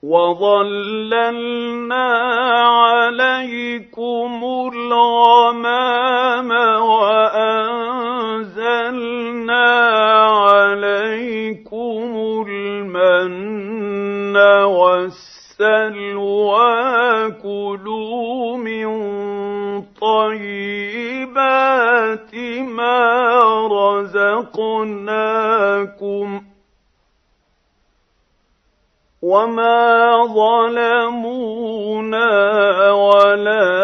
وَظَلَّلْنَا عَلَيْكُمُ الْغَمَامَ وَأَنزَلْنَا عَلَيْكُمُ الْمَنَّ وَالسَّلْوَىٰ ۖ كُلُوا مِن طَيِّبَاتِ مَا رَزَقْنَاكُمْ ۖ وَمَا ظَلَمُونَا وَلَٰكِن